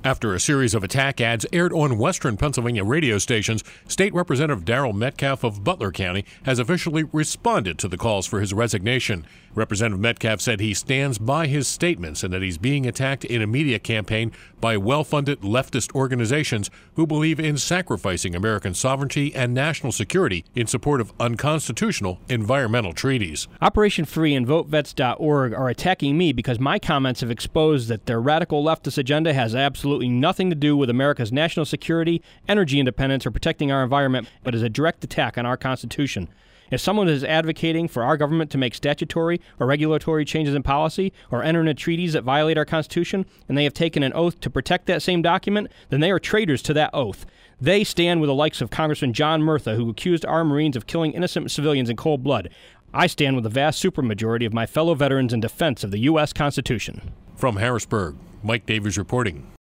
After a series of attack ads aired on Western Pennsylvania radio stations, State Representative Darrell Metcalf of Butler County has officially responded to the calls for his resignation. Representative Metcalf said he stands by his statements and that he's being attacked in a media campaign by well-funded leftist organizations who believe in sacrificing American sovereignty and national security in support of unconstitutional environmental treaties. Operation Free and VoteVets.org are attacking me because my comments have exposed that their radical leftist agenda has absolutely nothing to do with America's national security, energy independence, or protecting our environment, but is a direct attack on our Constitution. If someone is advocating for our government to make statutory or regulatory changes in policy or enter into treaties that violate our Constitution, and they have taken an oath to protect that same document, then they are traitors to that oath. They stand with the likes of Congressman John Murtha, who accused our Marines of killing innocent civilians in cold blood. I stand with the vast supermajority of my fellow veterans in defense of the U.S. Constitution. From Harrisburg, Mike Davies reporting.